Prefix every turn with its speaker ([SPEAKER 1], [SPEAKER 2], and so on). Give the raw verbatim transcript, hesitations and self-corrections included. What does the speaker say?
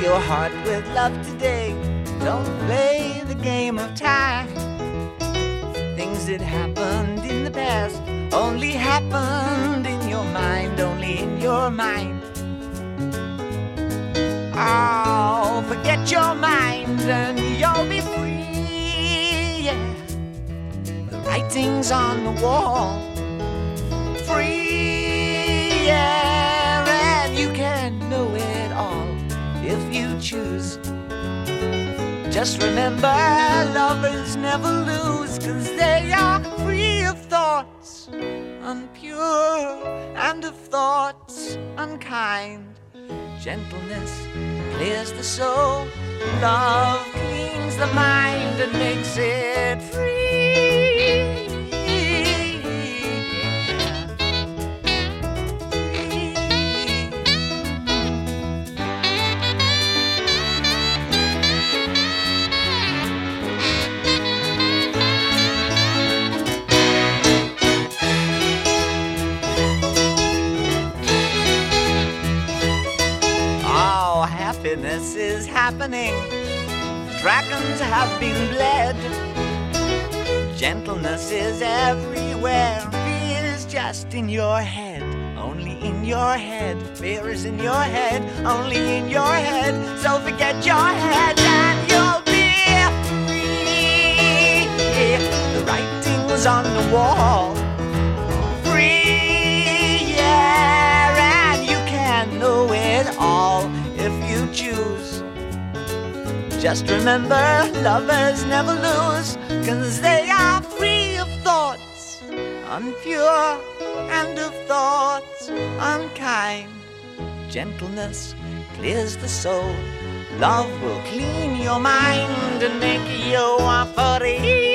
[SPEAKER 1] your heart with love today. Don't play the game of time. Things that happened in the past only happened in your mind, only in your mind. Oh, forget your mind and you'll be free, yeah. The writing's on the wall. Free, yeah, and you can know it all if you choose. Just remember, lovers never lose, 'cause they are free of thoughts unpure and of thoughts unkind. Gentleness clears the soul, love cleans the mind and makes it free. Happiness is happening. Dragons have been bled. Gentleness is everywhere. Fear is just in your head, only in your head. Fear is in your head, only in your head. So forget your head and you'll be free. The writing's on the wall. Free, yeah, and you can know it all if you choose. Just remember, lovers never lose, 'cause they are free of thoughts unpure and of thoughts unkind. Gentleness clears the soul. Love will clean your mind and make you free.